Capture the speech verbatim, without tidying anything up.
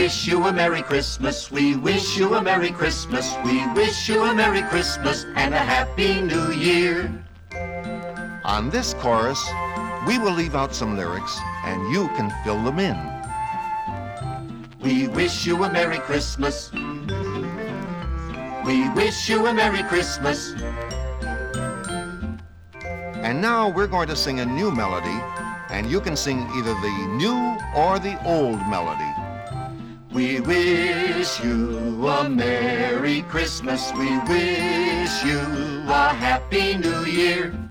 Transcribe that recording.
wish you a Merry Christmas. We wish you a Merry Christmas. We wish you a Merry Christmas and a Happy New Year. On this chorus, we will leave out some lyrics and you can fill them in. We wish you a Merry Christmas. We wish you a Merry Christmas. And now we're going to sing a new melody, and you can sing either the new or the old melody. We wish you a Merry Christmas. We wish you a Happy New Year.